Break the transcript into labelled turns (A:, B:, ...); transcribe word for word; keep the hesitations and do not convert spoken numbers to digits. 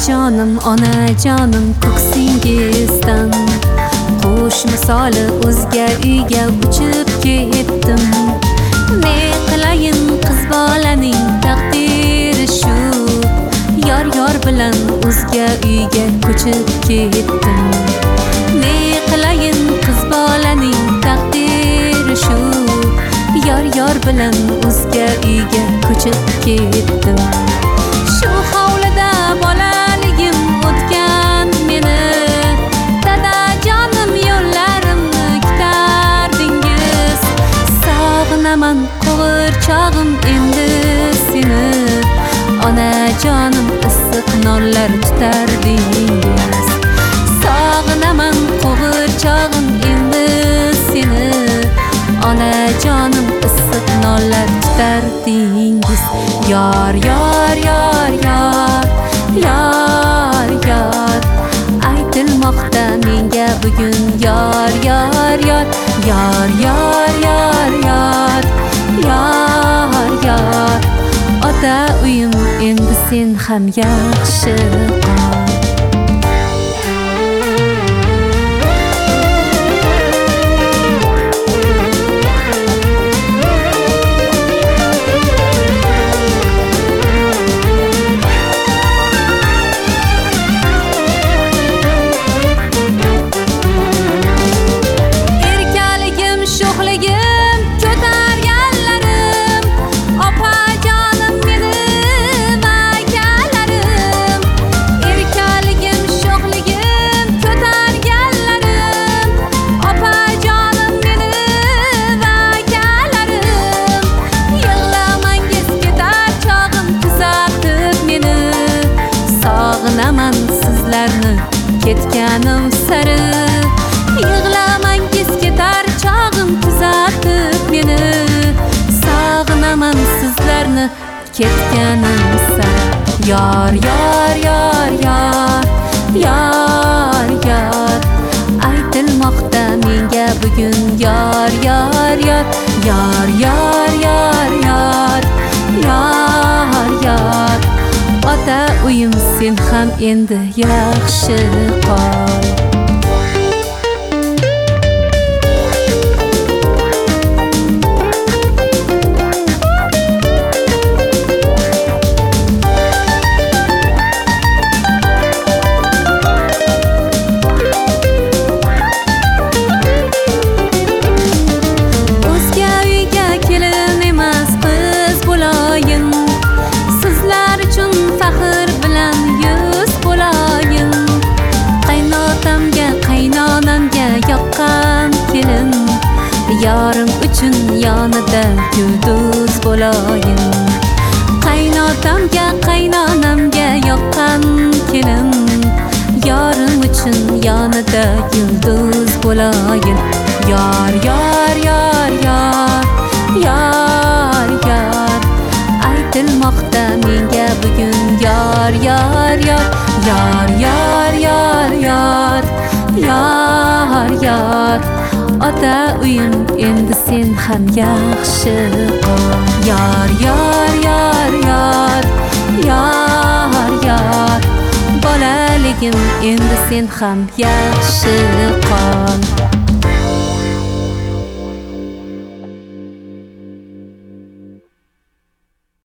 A: jonim, onajonim ko'ksingizdan qush misoli o'zga uyga uchib ketdim. Ne qilayin qiz bolaning taqdiri shu, yor yor bilan o'zga uyga ko'chib ketdim. Ne qilayin qiz bolaning taqdiri shu, yor yor bilan o'zga uyga ko'chib ketdim. Shu hovlida bolaligim o'tgan meni, dadajonim yo'llarimni kutardingiz. Sog'inaman qo'g'irchog'im endi seni, onajonim issiq nonlar tutardingiz. Sog'inaman qo'g'irchog'im endi seni, onajonim issiq nonlar tutardingiz. Yor yor yor yor yor yor aytilmoqda menga bugun yor yor yor yor yor yor yor yor yor ota uyim endi sen ham yaxshi qol. Sog'inaman sizlarni ketganim sari, yig'lamangiz ketar chog'im kuzatib meni. Sog'inaman sizlarni ketganim sari. Yor yor yor yor yor yor aytilmoqda menga bugun yor yor yor yor yor yor yor yor yor ota uyim sen ham endi yaxshi qol. O'zga uyga kelin emas qiz bo'layin, sizlar uchun faxr bilan yuz bo'layin. Qaynotamga qaynonamga yoqqan kelin, yorim uchun yonida yulduz bo'layin. Qaynotamga qaynonamga yoqqan kelin, yorim uchun yonida yulduz bo'layin. Yor yor yor yor yor yor aytilmoqda menga bugun yor yor yor yor yor yor yor yor yor ota uyim endi sen ham yaxshi qol. Yor yor yor yor yor yor bolaligim endi sen ham yaxshi qol.